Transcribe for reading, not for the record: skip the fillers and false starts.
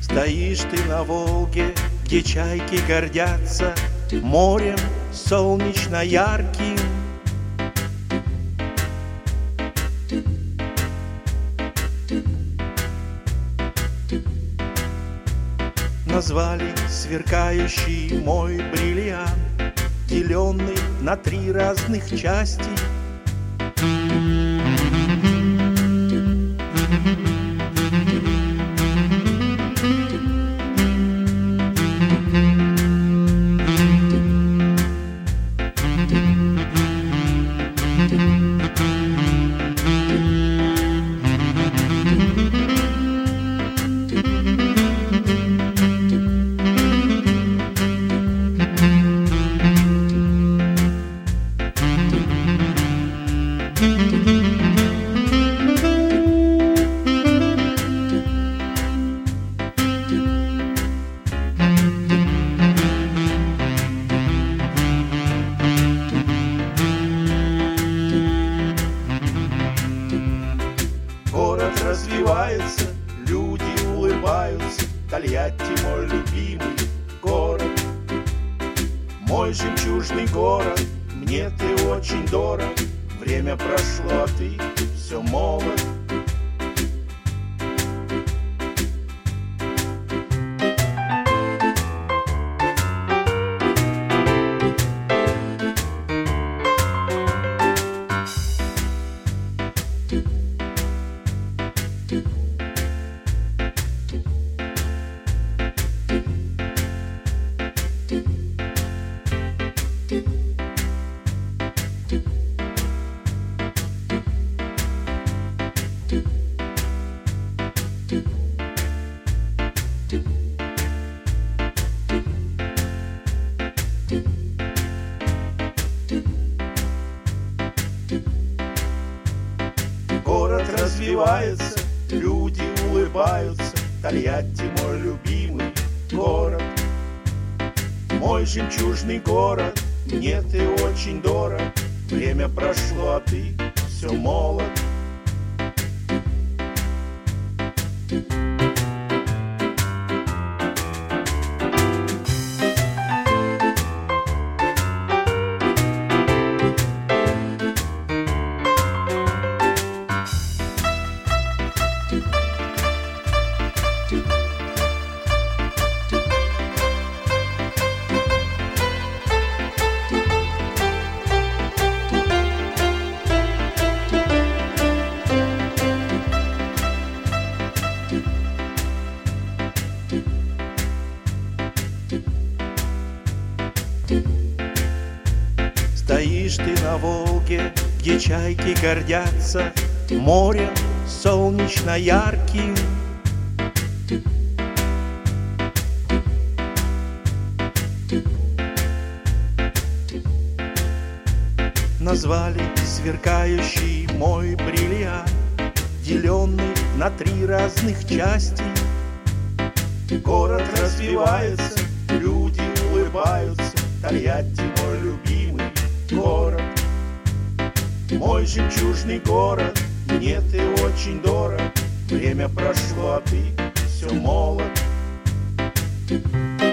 Стоишь ты на Волге, где чайки гордятся морем солнечно ярким. Назвали сверкающий мой бриллиант, деленный на 3 разных части. Город развивается, люди улыбаются. Тольятти мой любимый город, мой жемчужный город. Мне ты очень дорог, время прошло, а ты все молод. Город развивается, люди улыбаются. Тольятти мой любимый город, мой жемчужный город. Мне ты очень дорог, время прошло, а ты все молод. Стоишь ты на Волге, где чайки гордятся морем солнечно ярким. Назвали сверкающий мой бриллиант, деленный на 3 разных части. Город развивается, люди улыбаются. Тольятти мой любимый город, мой жемчужный город. Мне ты очень дорог, время прошло, а ты все молод.